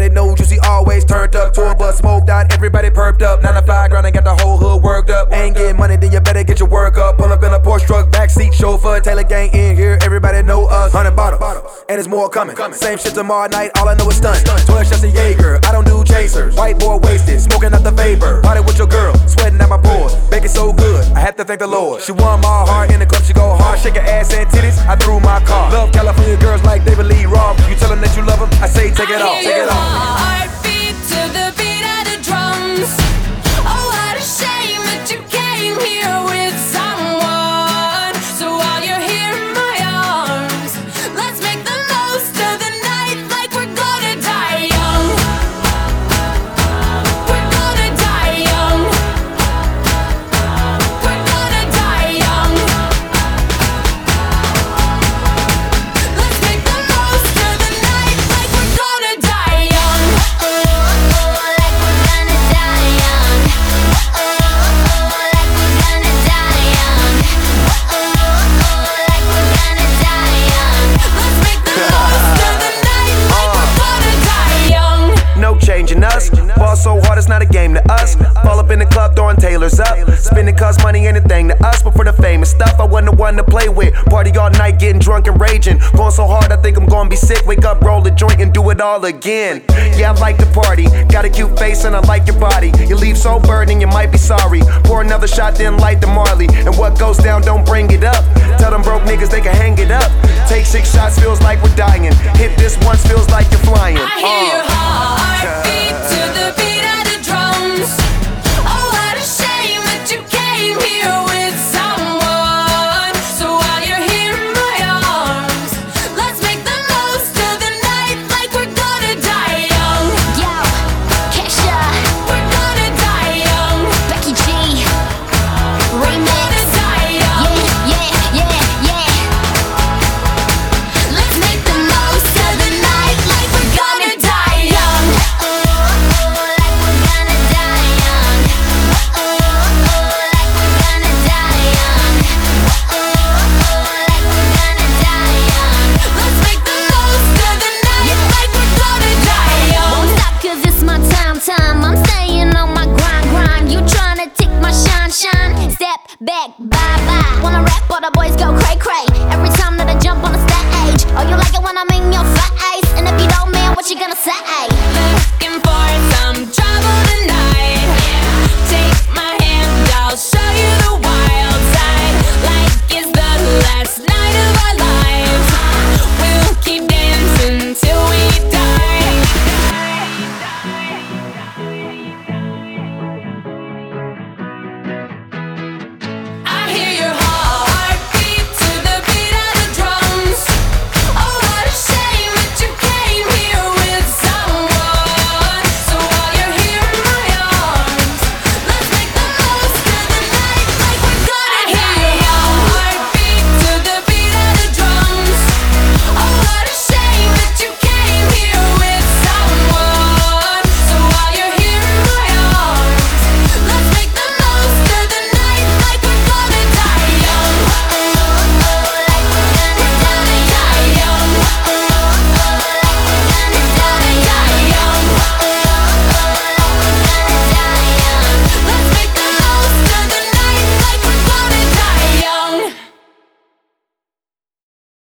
everybody knows Juicy always turned up. Tour bus smoked out, everybody perked up. 9 to 5 grind and got the whole hood worked up. Ain't getting money, then you better get your work up. Pull up in a Porsche truck, backseat chauffeur. Taylor gang in here, everybody know us. 100 bottles, and there's more coming. Same shit tomorrow night, all I know is stunt. 12 shots of Jaeger, I don't do chasers. White boy wasted, smoking out the vapor. Party with your girl, sweating at my pores. Baking so good, I have to thank the Lord. She won my heart in the club, she go hard. Shake her ass and titties, I threw my car. Love California girls like David Lee Roth. You tell them that you love them, I say take it off. Take it off. Heartbeat to the beat of the drums. Oh, what a shame that you came here with someone. So while you're here in my arms, let's make the most of the night like we're gonna die young. We're gonna die young. We're gonna die young. Let's make the most of the night like we're gonna die young. Like we're gonna die young. Like we're gonna die young. Like we're gonna die young. Let's make the most of the night like we're gonna die young. No changing us. Ball so hard it's not a game to us. Fall up in the club throwing Taylors up. Spending cause money ain't a thing to us. But for the famous stuff, I wasn't the one to play with. Party all night, getting drunk and raging. Going so hard, I think I'm gonna be sick. Wake up, roll a joint and do it all again. Yeah, I like to party. Got a cute face and I like your body. You leave so burning, you might be sorry. Pour another shot, then light the Marley. And what goes down, don't bring it up. Tell them broke niggas they can hang it up. Take 6 shots, feels like we're dying. Hit this once, feels like you're flying. I hear your heartbeat to the beat of the drums. Oh, what a shame that you came here with someone. So while you're here in my arms, let's make the most of the night like we're gonna die young. Yo, Kesha, we're gonna die young. Becky G, remix. Let's make the most of the night like we're gonna die young. Like we're gonna die young. Like we're gonna die young. Like we're gonna die young. Let's make the most of the night like we're gonna die young. Won't stop 'cause it's my time. I'm staying on my grind. You tryna take my shine. Step back, bye. Wanna rap, all the boys go cray. Every time that I jump on the stage. Oh, you like it when I'm in your